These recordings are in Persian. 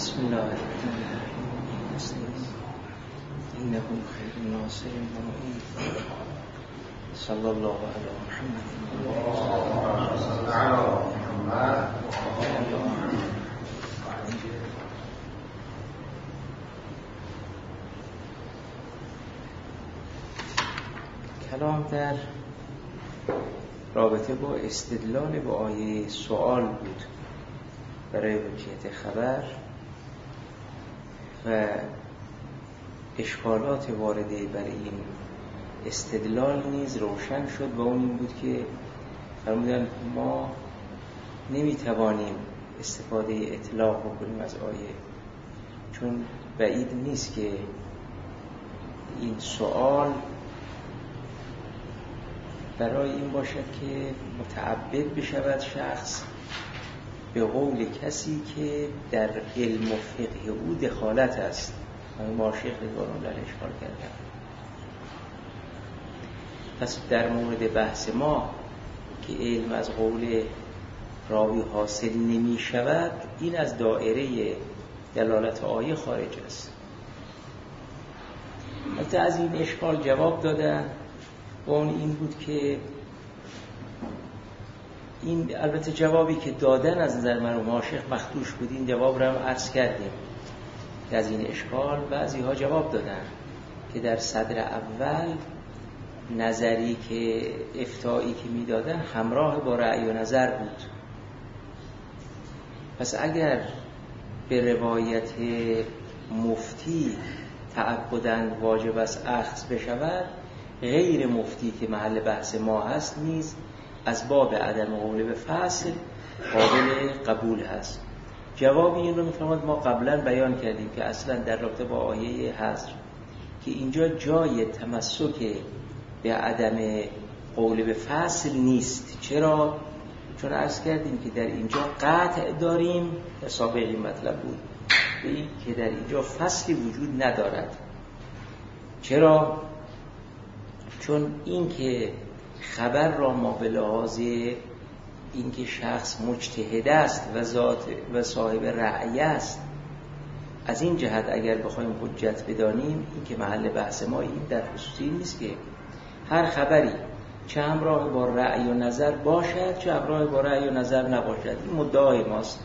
بسم الله الرحمن الرحیم. إنه خير الناصر المعين. صلى الله على محمد کلام در رابطه با استدلال با آیه سوال بود برای حجیت خبر و اشکالات وارده برای این استدلال نیز روشن شد و اون این بود که فرمودن ما نمیتوانیم استفاده اطلاق بکنیم از آیه، چون بعید نیست که این سوال برای این باشد که متعبد بشود شخص به قول کسی که در علم و فقه او دخالت است. ماشیخ رضوان الله علیه اشکال کردن. پس در مورد بحث ما که علم از قول راوی حاصل نمی شود، این از دائره دلالت آیه خارج است. حتی از این اشکال جواب دادن و اون این بود که این البته جوابی که دادن از نظر مرحوم ماشیخ مخدوش بود. این جواب رو هم عرض کردیم که از این اشکال بعضی ها جواب دادن که در صدر اول نظری که افتایی که می دادن همراه با رأی و نظر بود. پس اگر به روایت مفتی تعبداً واجب است اخذ بشود، غیر مفتی که محل بحث ما هست نیز از باب عدم قول به فصل قابل قبول هست. جواب این رو میفرماد ما قبلا بیان کردیم که اصلا در رابطه با آیه حذر که اینجا جای تمسک به عدم قول به فصل نیست. چرا؟ چون عرض کردیم که در اینجا قطع داریم، در سابقی مطلب بود به این که در اینجا فصلی وجود ندارد. چرا؟ چون این که خبر را ما به لحاظ این که شخص مجتهد است و ذات و صاحب رأی است، از این جهت اگر بخوایم حجت بدانیم، این که محل بحث ما این در خصوصی نیست که هر خبری چه همراه با رأی و نظر باشد چه همراه با رأی و نظر نباشد، این مدعای ماست.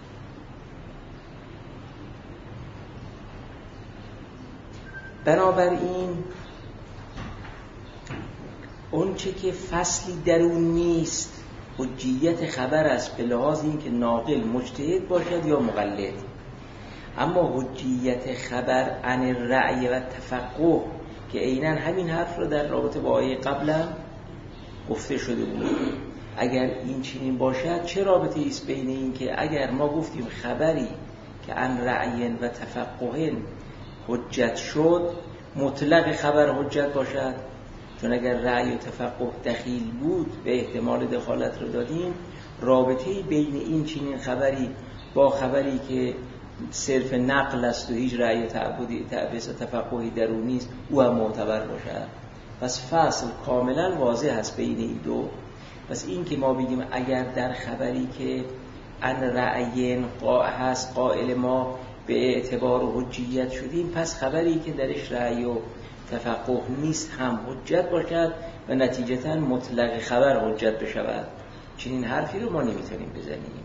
بنابراین اون چه که فصلی در اون نیست حجیت خبر است به لحاظ این که ناقل مجتهد باشد یا مقلد. اما حجیت خبر عن رأی و تفقه که عیناً همین حرف رو در رابطه با آیه قبلا گفته شده بود، اگر این چنین باشد چه رابطه ایست بین این که اگر ما گفتیم خبری که عن رأی و تفقه حجت شد مطلق خبر حجت باشد؟ چون اگر رأی و تفقه دخیل بود به احتمال دخالت رو دادیم، رابطه‌ای بین این چنین خبری با خبری که صرف نقل است و هیچ رأی و تفقهی در اون نیست او هم معتبر باشد. پس فصل کاملا واضح است بین این دو. پس این که ما بگیم اگر در خبری که ان رأیین هست قائل ما به اعتبار و حجیت شدیم، پس خبری که درش رأی و تفقه نیست هم حجت باشد و نتیجتاً مطلق خبر حجت بشود. چنین حرفی رو ما نمیتونیم بزنیم.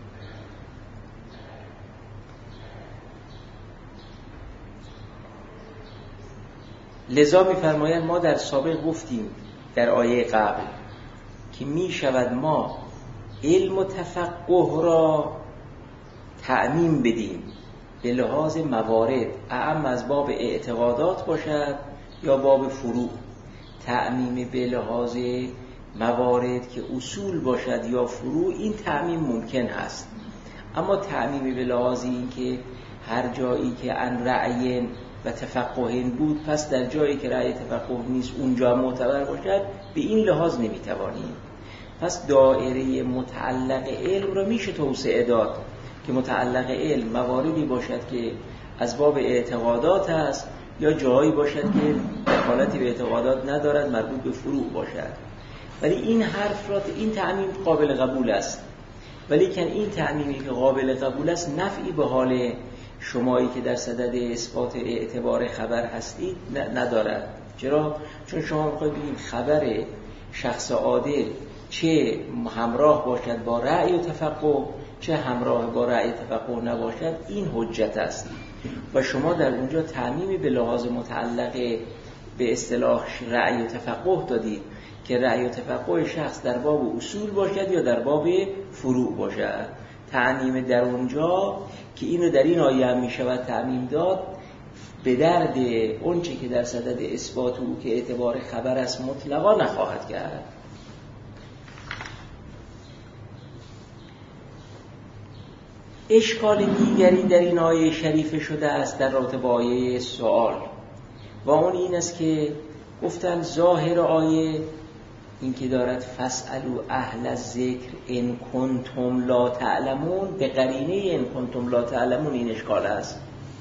لذا میفرمایند ما در سابق گفتیم در آیه قبل که میشود ما علم و تفقه را تعمیم بدیم به لحاظ موارد، اعم از باب اعتقادات باشد یا باب فروع. تعمیم به لحاظ موارد که اصول باشد یا فروع، این تعمیم ممکن هست. اما تعمیم به لحاظ این که هر جایی که ان رأی و تفقه بود پس در جایی که رأی تفقه نیست اونجا معتبر باشد، به این لحاظ نمیتوانیم. پس دایره متعلق علم را میشه توسعه داد که متعلق علم مواردی باشد که از باب اعتقادات است یا جایی باشد که دخالتی به اعتقادات ندارد، مربوط به فروع باشد. ولی این حرف را این تعمیم قابل قبول است، ولی که این تعمیمی که قابل قبول است نفعی به حال شمایی که در صدد اثبات اعتبار خبر هستید ندارد. چرا؟ چون شما میخواید بگید خبر شخص عادل چه همراه باشد با رأی و تفقه چه همراه با رأی تفقه نباشد، این حجت است و شما در اونجا تعمیمی به لحاظ متعلق به اصطلاح رأی و تفقه دادید که رأی و تفقه شخص در باب اصول باشد یا در باب فروع باشد. تعمیم در اونجا که اینو در این آیه هم میشود تعمیم داد، به درد اون چه که در صدد اثبات او که اعتبار خبر است مطلقا نخواهد کرد. اشکال دیگری در این آیه شریفه شده است در رابطه با آیه سوال و اون این است که گفتن ظاهر آیه این که دارد فاسألوا اهل الذکر ان کنتم لا تعلمون، به قرینه ان کنتم لا تعلمون این اشکال است.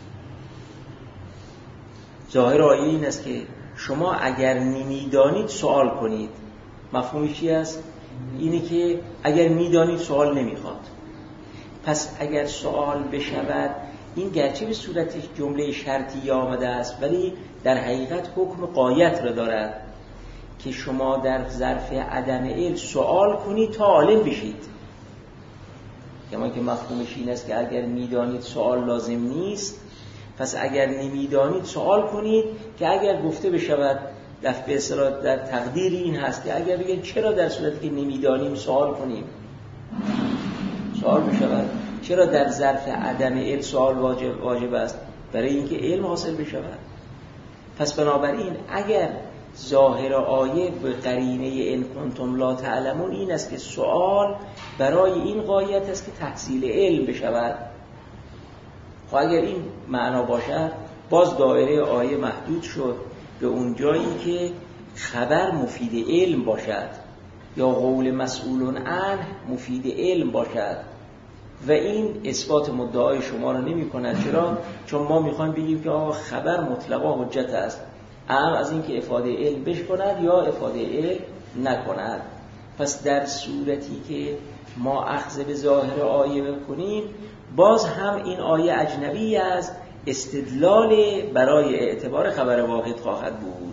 ظاهر آیه این است که شما اگر نمیدانید سوال کنید. مفهومش چی است؟ اینه که اگر میدانید سوال نمیخواد. پس اگر سوال بشود، این گرچه به صورتش جمله شرطی آمده است ولی در حقیقت حکم غایت را دارد که شما در ظرف عدم علم سوال کنید تا عالم بشید. کما که مفهومش این است که اگر میدانید سوال لازم نیست، پس اگر نمیدانید سوال کنید که اگر گفته بشود به اصطلاح در تقدیر این هست که اگر بگید چرا در صورتی که نمیدانیم سوال کنیم، سوال بشود چرا در ظرف عدم علم سوال واجب است؟ برای اینکه علم حاصل بشود. پس بنابراین اگر ظاهر آیه به قرینه ان کنتم لا تعلمون این است که سوال برای این غایت است که تحصیل علم بشود، خب اگر این معنا باشد باز دایره آیه محدود شد به اون جایی که خبر مفید علم باشد یا قول مسئولون عنه مفید علم باشد و این اثبات مدعای شما را نمی کند. چرا؟ چون ما میخوایم بگیم که آقا خبر مطلقا حجت است، اهم از این که افاده علم بشکند یا افاده علم نکند. پس در صورتی که ما اخذ به ظاهر آیه بکنیم باز هم این آیه اجنبی از استدلال برای اعتبار خبر واحد خواهد بود.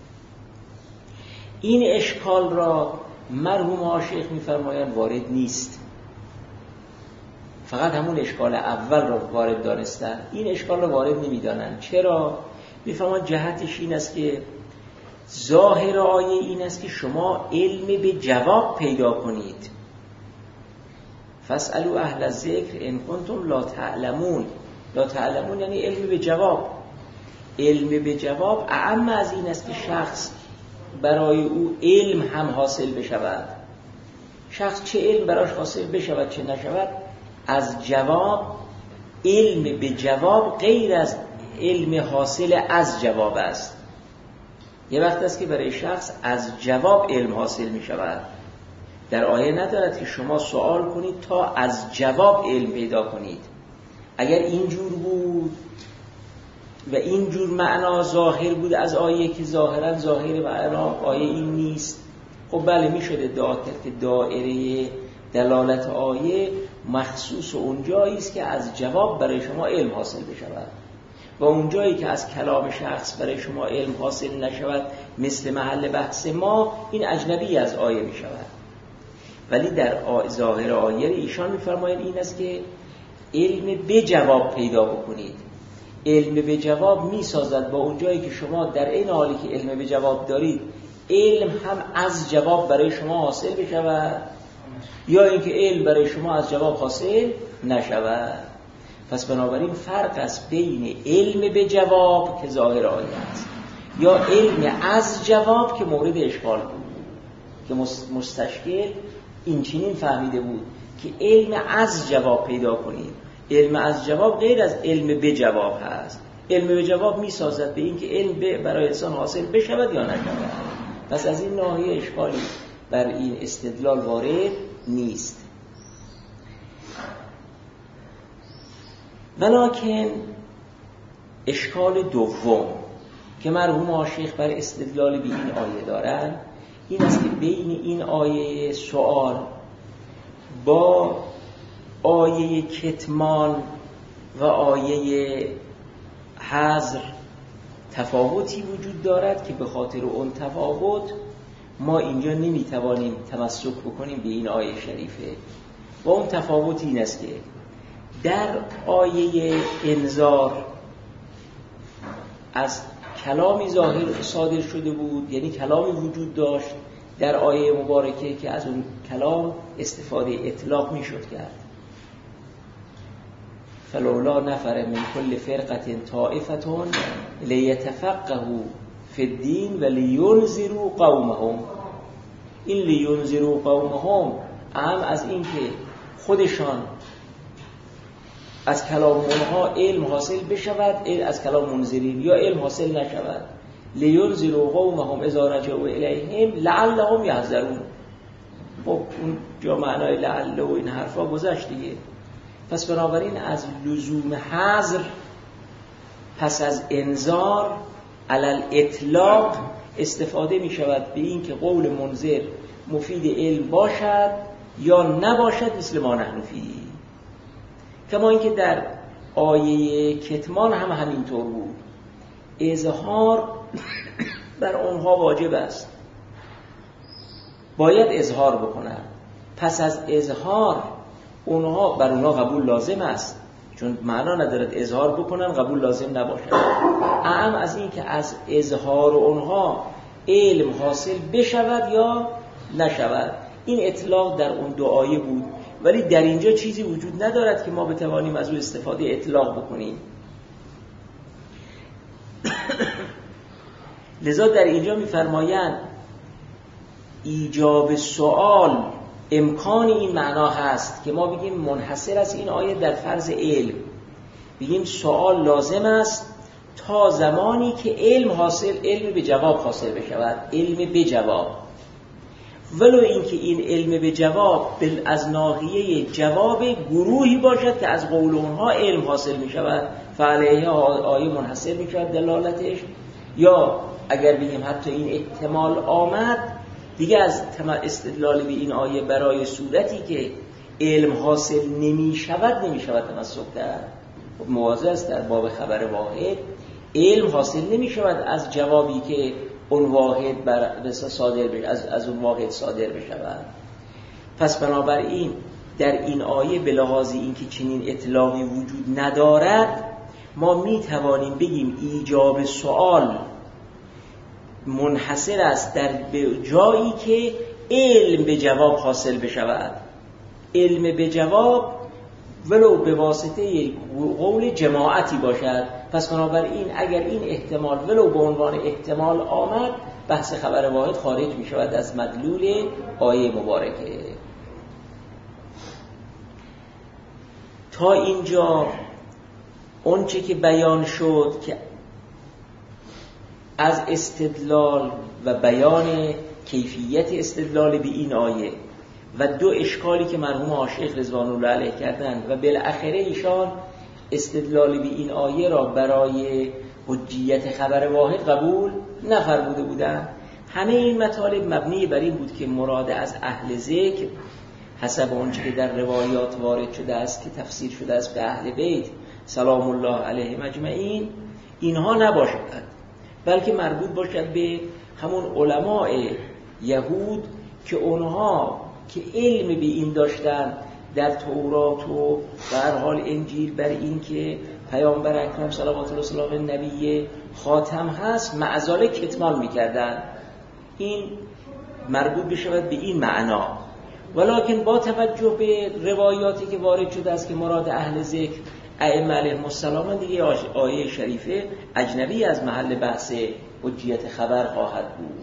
این اشکال را مرحوم آشیخ می‌فرمایند وارد نیست، فقط همون اشکال اول را وارد دانستن، این اشکال را وارد نمی‌دانند. چرا؟ می‌فرمایند جهتش این است که ظاهر آیه این است که شما علم به جواب پیدا کنید. فاسألوا اهل الذکر ان کنتم لا تعلمون. لا تعلمون یعنی علم به جواب. علم به جواب اعم از این است که شخص برای او علم هم حاصل بشود. شخص چه علم براش حاصل بشود چه نشود، از جواب، علم به جواب غیر از علم حاصل از جواب است. یه وقت است که برای شخص از جواب علم حاصل می شود. در آیه ندارد که شما سوال کنید تا از جواب علم پیدا کنید. اگر اینجور بود و اینجور معنا ظاهر بود از آیه که ظاهرا ظاهر معنا آیه این نیست، خب بله می شده ادعا کرد که دایره دلالت آیه مخصوص اونجایی است که از جواب برای شما علم حاصل بشود و اونجایی که از کلام شخص برای شما علم حاصل نشود مثل محل بحث ما، این اجنبی از آیه می شود. ولی در ظاهر آیه ایشان می‌فرمایند این است که علم به جواب پیدا بکنید. علم به جواب می‌سازد با اونجایی که شما در این حالی که علم به جواب دارید علم هم از جواب برای شما حاصل بشود یا اینکه علم برای شما از جواب حاصل نشود. پس بنابراین فرق است بین علم به جواب که ظاهر آیه است یا علم از جواب که مورد اشکال بود که مستشکل این چنین فهمیده بود که علم از جواب پیدا کنید. علم از جواب غیر از علم به جواب هست. علم به جواب می سازد به این که علم برای انسان حاصل بشود یا نشود. پس از این ناحیه اشکالی بر این استدلال وارد نیست. ولکن اشکال دوم که مرحوم آشیخ بر استدلال به این آیه دارند این است که بین این آیه سوال با آیه کتمان و آیه حظر تفاوتی وجود دارد که به خاطر اون تفاوت ما اینجا نمیتوانیم تمسک بکنیم به این آیه شریفه. و اون تفاوت این است که در آیه انذار از کلامی ظاهر صادر شده بود، یعنی کلامی وجود داشت در آیه مبارکه که از اون کلام استفاده اطلاق میشد کرد. فلولا نفر من کل فرقة طائفة لیتفقهوا فی الدین و لینذروا قومهم. این لینذروا قومهم اهم از این که خودشان از کلام اونها علم حاصل بشود، از کلام منذرین، یا علم حاصل نشود. لینذروا قومهم اذا رجعوا الیهم لعلهم یحذرون. خب اون جا معنای لعل و این حرفا گذشت دیگه. پس بنابراین از لزوم حذر پس از انذار علل اطلاق استفاده می شود به این که قول منذر مفید علم باشد یا نباشد، مثل ما نحن فیه. کما اینکه در آیه کتمان هم همینطور بود. اظهار بر اونها واجب است، باید اظهار بکنن. پس از اظهار اونها بر اونها قبول لازم است، چون معنا ندارد اظهار بکنن قبول لازم نباشد. اهم از این که از اظهار اونها علم حاصل بشود یا نشود. این اطلاق در اون دو آیه بود، ولی در اینجا چیزی وجود ندارد که ما بتوانیم از اون استفاده اطلاق بکنیم. لذا در اینجا می‌فرمایند ایجاب سوال امکان این معنا هست که ما بگیم منحصر است این آیه در فرض علم، بگیم سوال لازم است تا زمانی که علم به جواب حاصل بشود، علم به جواب. ولو اینکه این علم به جواب از ناحیه جواب گروهی باشد که از قول اونها علم حاصل می شود، فعلیه آیه منحصر می شود دلالتش. یا اگر بگیم حتی این احتمال آمد، دیگه از استدلال به این آیه برای صورتی که علم حاصل نمی شود تمسک کرد. مواضع است در باب خبر واحد، علم حاصل نمی شود از جوابی که اون واحد از اون واحد صادر بشود. پس بنابراین در این آیه به لحاظ اینکه چنین اطلاقی وجود ندارد، ما می توانیم بگیم ایجاب سوال منحصر است در جایی که علم به جواب حاصل بشود. علم به جواب ولو به واسطه قول جماعتی باشد. پس بنابراین اگر این احتمال ولو به عنوان احتمال آمد، بحث خبر واحد خارج می شود از مدلول آیه مبارکه. تا اینجا اون چه که بیان شد که از استدلال و بیان کیفیت استدلال به این آیه و دو اشکالی که مرحوم عاشق رضوان الله علیه کردند و بالاخره ایشان استدلال به این آیه را برای حجیت خبر واحد قبول نفرموده بودند. همه این مطالب مبنی بر این بود که مراد از اهل ذکر حسب آنچه که در روایات وارد شده است که تفسیر شده است به اهل بیت سلام الله علیهم اجمعین اینها نباشد، بلکه مربوط باشد به همون علماء یهود که اونها که علم به این داشتن در تورات و در حال انجیل بر این که پیامبر اکرم صلوات الله علیه و نبی خاتم هست معزاله کتمان میکردن. این مربوط بشود به این معنا. ولکن با توجه به روایاتی که وارد شده است که مراد اهل ذکر ائمه علیهم السلام، دیگه آیه شریفه اجنبی از محل بحث حجیت خبر خواهد بود.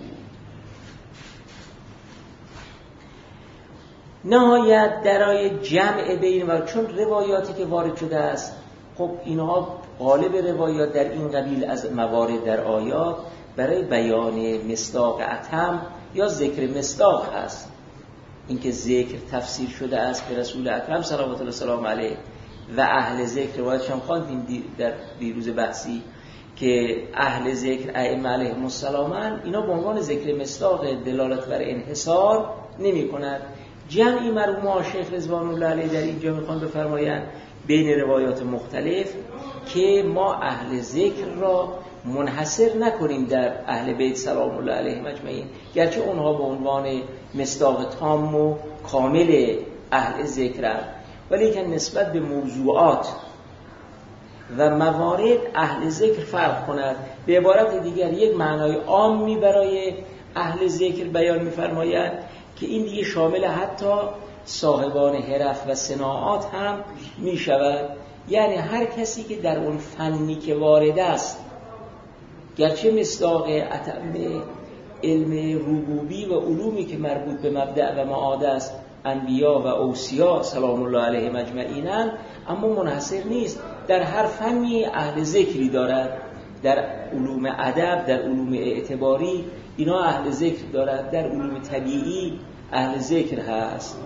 نهایت درای جمع بین و چون روایاتی که وارد شده است، خب اینها غالب روایات در این قبیل از موارد در آیات برای بیان مصداق اتم یا ذکر مصداق هست. اینکه ذکر تفسیر شده است به رسول اکرم صلوات الله علیه و اهل ذکر روایتش هم خواندیم در دیروز بحثی که اهل ذکر ائمه علیهم السلام اینا به عنوان ذکر مصداق دلالت بر انحصار نمی کند. جمعی مرحوم عاشق رضوان الله علیه در اینجا میخوان بفرمایند بین روایات مختلف که ما اهل ذکر را منحصر نکنیم در اهل بیت سلام الله علیهم اجمعین، گرچه اونها به عنوان مصداق تام و کامل اهل ذکرند، ولی که نسبت به موضوعات و موارد اهل ذکر فرق کند. به عبارت دیگر یک معنای عامی برای اهل ذکر بیان می‌فرمایند که این دیگه شامل حتی صاحبان حرف و صناعات هم می‌شود، یعنی هر کسی که در اون فنی که وارد است، گرچه مصداق اتم علم ربوبی و علومی که مربوط به مبدأ و معاد است انبیا و اوصیا سلام الله علیهم اجمعین، اما منحصر نیست. در هر فنی اهل ذکری دارد، در علوم ادب، در علوم اعتباری اینا اهل ذکر دارد، در علوم طبیعی اهل ذکر هست.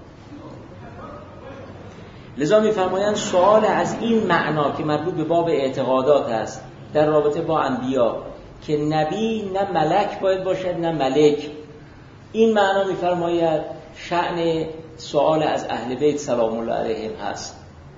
لذا می‌فرمایند سوال از این معنا که مربوط به باب اعتقادات است در رابطه با انبیا که نبی نه ملک باید باشد نه ملک، این معنا می‌فرماید شأن سوال از اهل بیت سلام الله علیهم هست.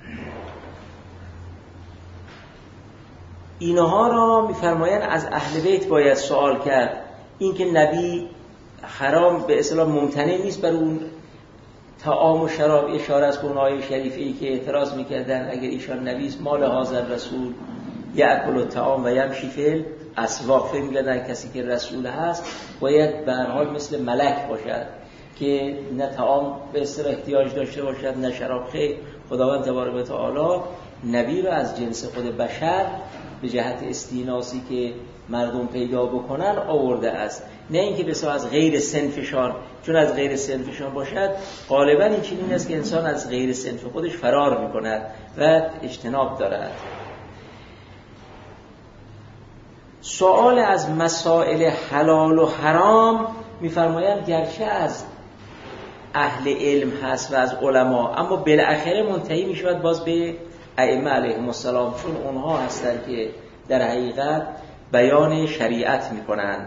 اینها را می‌فرمایند از اهل بیت باید سوال کرد. این که نبی حرام به اصطلاح ممتنع نیست بر اون طعام و شراب، اشاره از اون آیه شریفه‌ای که اعتراض می‌کردن اگر ایشان نبی است مال حاضر رسول یأکل الطعام و یمشی فی الاسواق، فکر می‌کردن کسی که رسول هست باید به هر حال مثل ملک باشد که نه طعام به اصطلاح احتیاج داشته باشد نه شراب. خیر، خداوند تبارک و تعالی نبی را از جنس خود بشر به جهت استیناسی که مردم پیدا بکنن آورده است، نه اینکه بسیار از غیر صنفشان، چون از غیر صنفشان باشد غالبا این چنین است که انسان از غیر صنف خودش فرار میکند و اجتناب دارد. سوال از مسائل حلال و حرام میفرمایند گرچه از اهل علم هست و از علما، اما بالاخره منتهی میشود باز به ائمه علیهم السلام، چون اونها هستند که در حقیقت بیان شریعت میکنند.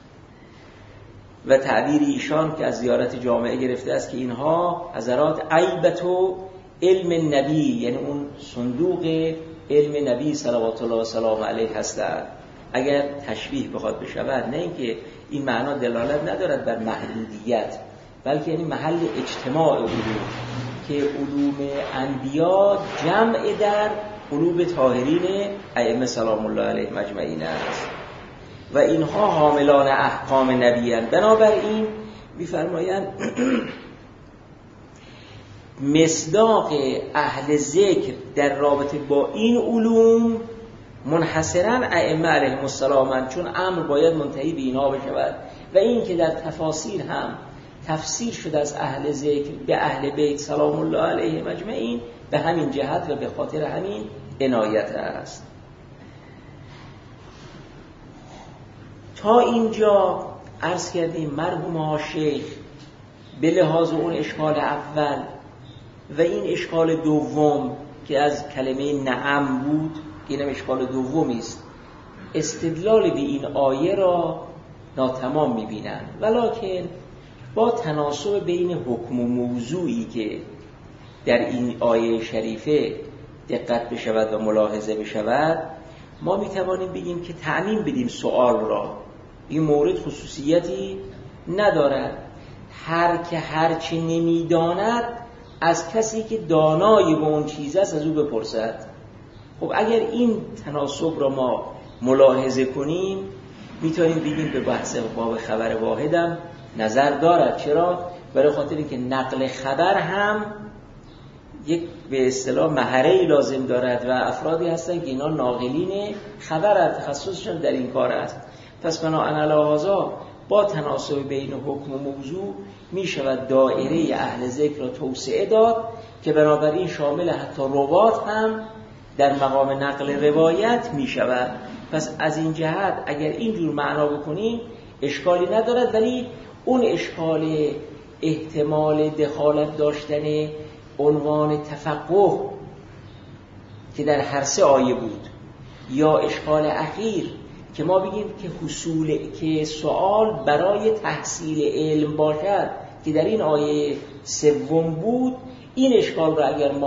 و تعبیر ایشان که از زیارت جامعه گرفته است که اینها حضرات عیبت و علم نبی، یعنی اون صندوق علم نبی صلوات الله و سلام علیه هستند. اگر تشبیه بخواد بشود، نه اینکه این معنا دلالت ندارد بر محدودیت، بلکه یعنی محل اجتماع علوم که علوم انبیا جمع در علوم طاهرین ائمه سلام الله علیهم اجمعین است و اینها حاملان احکام نبی اند. بنابراین می‌فرمایند مصداق اهل ذکر در رابطه با این علوم منحصراً ائمه علیهم السلام اند، چون امر باید منتهی به اینها بشود. و این که در تفاسیر هم تفسیر شده از اهل ذکر به اهل بیت سلام الله علیهم اجمعین به همین جهت و به خاطر همین عنایت است. تا اینجا عرض کردیم مرحوم ها شیخ به لحاظ اون اشکال اول و این اشکال دوم که از کلمه نعم بود، اینم اشکال دومی است، استدلال به این آیه را ناتمام می‌بینند، ولکن با تناسب بین حکم و موضوعی که در این آیه شریفه دقت بشود و ملاحظه بشود، ما میتوانیم بگیم که تعمیم بدیم سوال را. این مورد خصوصیتی ندارد، هر که هرچی نمیداند از کسی که دانایی به اون چیز است از او بپرسد. خب اگر این تناسب را ما ملاحظه کنیم میتونیم بگیم به بحث باب خبر واحدم نظر دارد. چرا؟ برای خاطر اینکه نقل خبر هم یک به اصطلاح مهاره‌ای لازم دارد و افرادی هستند که اینا ناقلین خبر تخصصشون در این کار است. پس بناهن علی هذا با تناسب بین حکم و موضوع می شود دایره اهل ذکر را توسعه داد که بنابراین شامل حتی روات هم در مقام نقل روایت می شود. پس از این جهت اگر اینجور معنا بکنیم اشکالی ندارد، ولی اون اشکال احتمال دخالت داشتن عنوان تفقه که در هر سه آیه بود، یا اشکال اخیر که ما بگیم که سوال برای تحصیل علم باشد که در این آیه سوم بود، این اشکال را اگر ما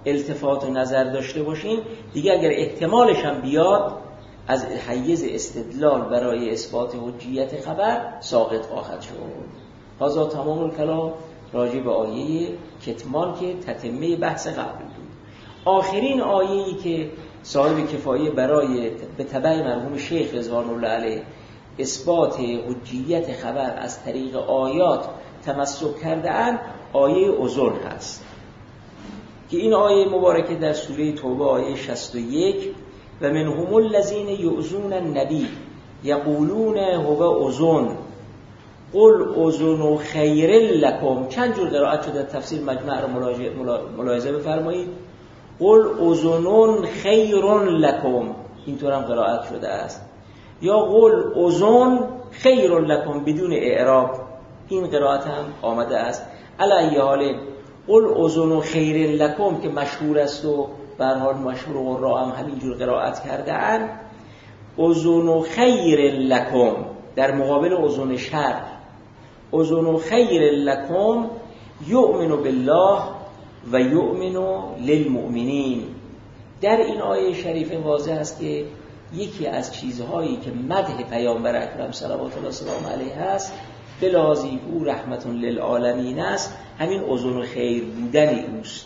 التفات و نظر داشته باشیم دیگه اگر احتمالش هم بیاد از حیز استدلال برای اثبات حجیت خبر ساقط خواهد شد. هذا تمام الکلام راجع به آیه کتمان که تتمه بحث قبل بود. آخرین آیه‌ای که صاحب کفایه برای به تبع مرحوم شیخ رضوان الله علیه اثبات حجیت خبر از طریق آیات تمسک کرده‌اند آیه اذن هست که این آیه مبارکه در سوره توبه آیه 61 و منهم الذین یؤذون النبی یقولون هو اذن قل اذن خیر لکم. چند جور قرائت شده در تفسیر مجمع رو ملاحظه بفرمایید. قل اذن خیر لکم اینطور هم قرائت شده است، یا قل اذن خیر لکم بدون اعراب، این قرائت هم آمده است. علی حال قل اذن خیر لکم که مشهور است و به هر حال مشهور قرا هم همینجور قرائت کرده اند. اذن خیر لکم در مقابل اذن شر. اذن خیر لکم یؤمن بالله و یؤمن للمؤمنین. در این آیه شریف واضح است که یکی از چیزهایی که مدح پیامبر اکرم صلوات الله وسلام علیه است به لحاظ او رحمت للعالمین است، همین اذن خیر بودن اوست.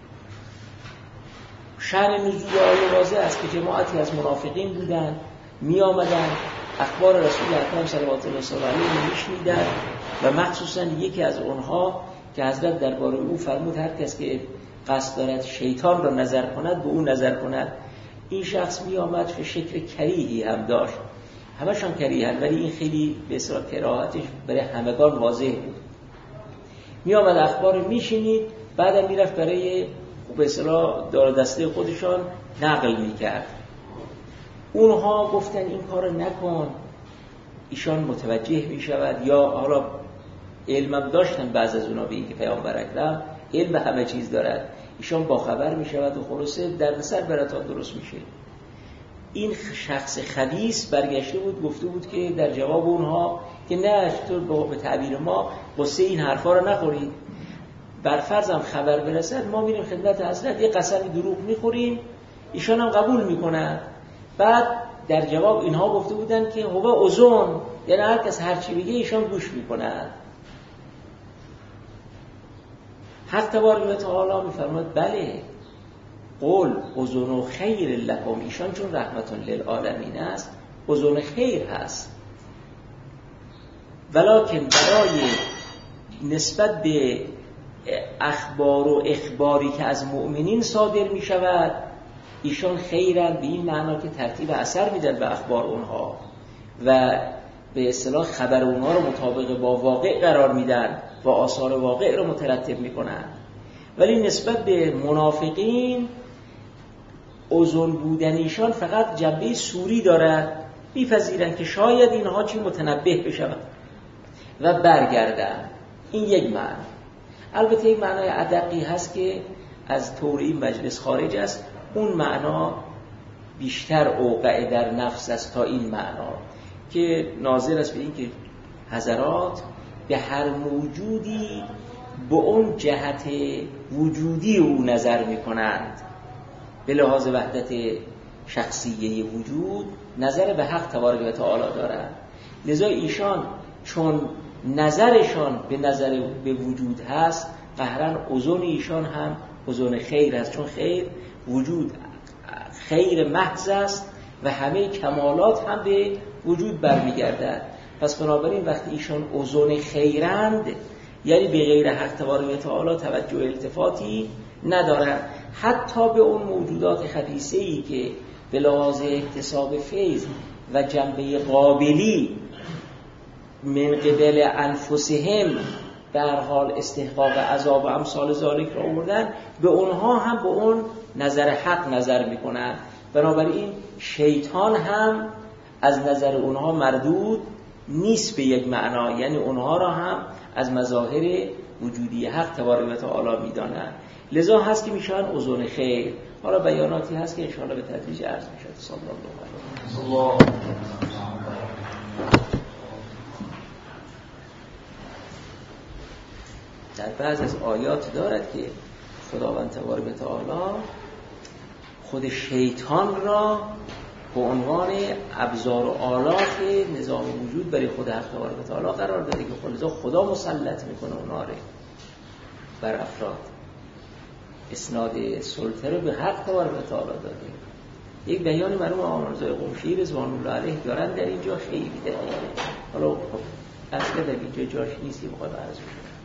شأن نزول آیه واضح است که جماعتی از منافقین بودند، می آمدن اخبار رسول اکرم صلوات الله وسلام علیه میشنیدند و مخصوصا یکی از اونها که حضرت درباره او فرمود هر کس که قصد دارد شیطان را نظر کند به او نظر کند. این شخص می آمد که شکل کریهی هم داشت، همشان کریهن ولی این خیلی به اصطلاح کراهتش برای همگان واضح بود. می آمد اخبار میشنید، بعدم میرفت برای به اصطلاح دار دسته خودشان نقل میکرد. اونها گفتن این کارو نکن، ایشان متوجه میشود، یا حالا علمم داشتن بعض از اونا به این که پیامبر اکرم علم همه چیز دارد، ایشان با خبر میشود و خلاصه دردسر براتان درست میشه. این شخص خبیث برگشته بود گفته بود که در جواب اونها که نه تو به تعبیر ما قصه این حرفا رو نخورید، بر فرضم خبر برسد ما میریم خدمت حضرت یه قسم دروغ میخوریم ایشان هم قبول میکنن. بعد در جواب اینها گفته بودن که هو اذن، یعنی هر کس هر چی بگه ایشان گوش میکنن. حق تبارک و تعالی میفرماید بله قول اذن خیر لکم، ایشان چون رحمت للعالمین است اذن خیر هست، ولکن برای نسبت به اخبار و اخباری که از مؤمنین صادر می شود ایشان خیرند به این معنا که ترتیب اثر میدن به اخبار اونها و به اصطلاح خبر اونها رو مطابق با واقع قرار میدن و آثار واقع رو مترتب میکنن. ولی نسبت به منافقین اذن بودنیشان فقط جنبه سوری دارد، میپذیرن که شاید اینها چی متنبه بشوند و برگردن. این یک معنی. البته یک معنای ادقی هست که از طور این مجلس خارج است، اون معنا بیشتر اوقع در نفس است تا این معنا که ناظر است به این که حضرات به هر موجودی به اون جهت وجودی او نظر می کنند، به لحاظ وحدت شخصیه وجود نظر به حق تبارک و تعالی دارند. لذا ایشان چون نظرشان به نظر به وجود هست قهرن اذن ایشان هم اذن خیر است، چون خیر وجود خیر محض است و همه کمالات هم به وجود برمیگردد. پس بنابراین وقتی ایشان اذن خیرند یعنی به غیر حق تبارک و تعالی توجه التفاتی ندارند، حتی به اون موجودات خبیثه‌ای که به لحاظ اکتساب فیض و جنبه قابلی من قبل انفسهم در حال استحقاق عذاب و امثال ذالک را آوردن، به اونها هم به اون نظر حق نظر میکنن. بنابراین شیطان هم از نظر اونها مردود نیست به یک معنا، یعنی اونها را هم از مظاهر وجودی حق تبارک و تعالی میدانند. لذا هست که میشن اذن خیر. حالا بیاناتی هست که ان شاءالله به تدریج عرض میشه. صلی الله علیه و آله. در بعض از آیات دارد که خداوند تبارک و تعالی خود شیطان را به عنوان ابزار و آلات نظام وجود برای خود حق تبارک و تعالی قرار داده که خدا مسلط میکنه اونا رو بر افراد. اسناد سلطه رو به حق تبارک و تعالی داده. یک بیان مرحوم آقا رضا قمشی رضوان الله علیه دارن در اینجا خیلی دقیقه. حالا اصلا در اینجا جاش نیست که بخواد عرض کنم.